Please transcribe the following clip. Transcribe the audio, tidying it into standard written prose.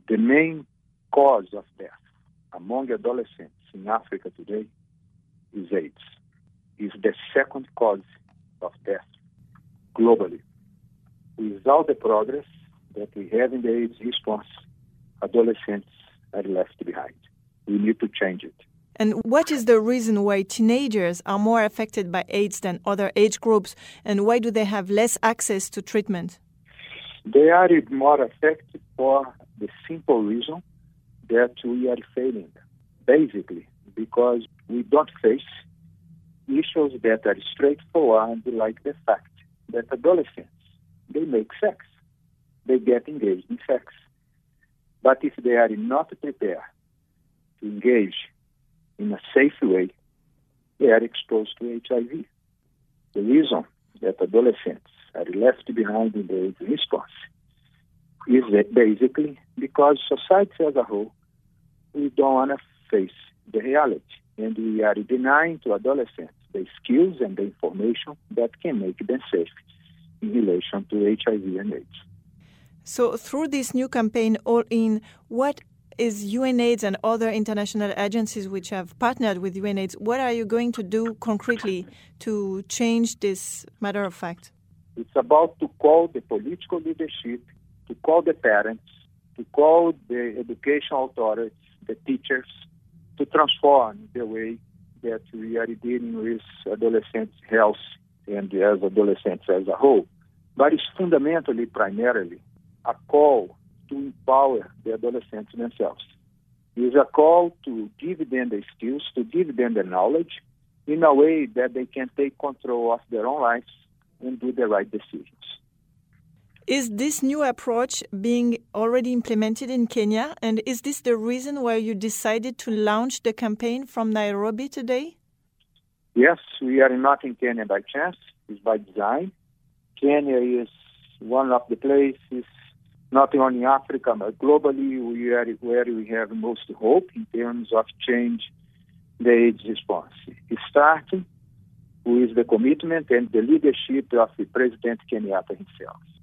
The main cause of death among adolescents in Africa today is AIDS. It's the second cause of death globally. Without the progress that we have in the AIDS response, adolescents are left behind. We need to change it. And what is the reason why teenagers are more affected by AIDS than other age groups, and why do they have less access to treatment? They are more affected for the simple reason that we are failing, basically because we don't face issues that are straightforward, like the fact that adolescents, they make sex, they get engaged in sex. But if they are not prepared to engage in a safe way, they are exposed to HIV. The reason that adolescents are left behind in the AIDS response is basically because society as a whole, we don't want to face the reality, and we are denying to adolescents the skills and the information that can make them safe in relation to HIV and AIDS. So through this new campaign, All In, what is UNAIDS and other international agencies which have partnered with UNAIDS, what are you going to do concretely to change this matter of fact? It's about to call the political leadership, to call the parents, to call the educational authorities, the teachers, to transform the way that we are dealing with adolescents' health and as adolescents as a whole. But it's fundamentally, primarily, a call to empower the adolescents themselves. It's a call to give them the skills, to give them the knowledge in a way that they can take control of their own lives and do the right decisions. Is this new approach being already implemented in Kenya? And is this the reason why you decided to launch the campaign from Nairobi today? Yes, we are not in Kenya by chance. It's by design. Kenya is one of the places, not only in Africa, but globally, where we have most hope in terms of change the AIDS response. It's starting with the commitment and the leadership of the President Kenyatta himself.